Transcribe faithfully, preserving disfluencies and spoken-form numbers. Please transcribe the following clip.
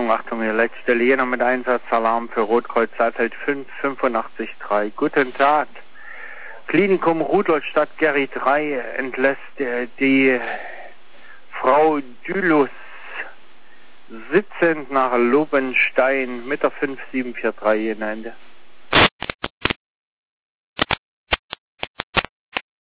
Achtung, Achtung, hier Leitstelle Jena mit Einsatzalarm für Rotkreuz Saalfeld fünf fünfundachtzig drei. Guten Tag. Klinikum Rudolstadt Geri drei entlässt äh, die Frau Dülus sitzend nach Lobenstein mit der fünf sieben vier drei Jena Ende.